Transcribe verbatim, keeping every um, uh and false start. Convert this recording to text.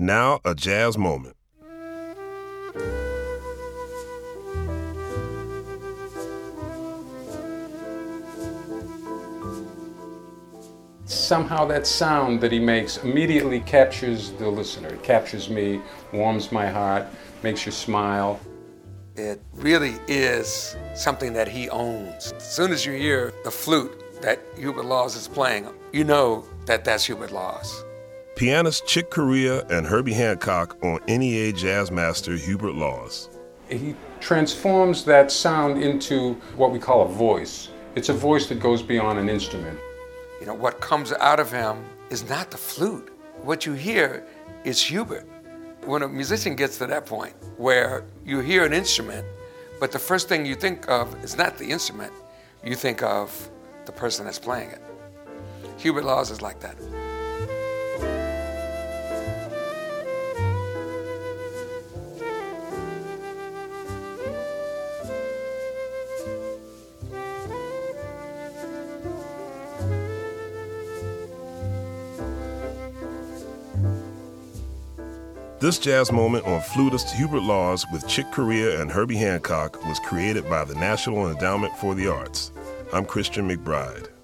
Now, a jazz moment. Somehow that sound that he makes immediately captures the listener. It captures me, warms my heart, makes you smile. It really is something that he owns. As soon as you hear the flute that Hubert Laws is playing, you know that that's Hubert Laws. Pianist Chick Corea and Herbie Hancock on N E A jazz master Hubert Laws. He transforms that sound into what we call a voice. It's a voice that goes beyond an instrument. You know, what comes out of him is not the flute. What you hear is Hubert. When a musician gets to that point where you hear an instrument, but the first thing you think of is not the instrument, you think of the person that's playing it. Hubert Laws is like that. This jazz moment on flutist Hubert Laws with Chick Corea and Herbie Hancock was created by the National Endowment for the Arts. I'm Christian McBride.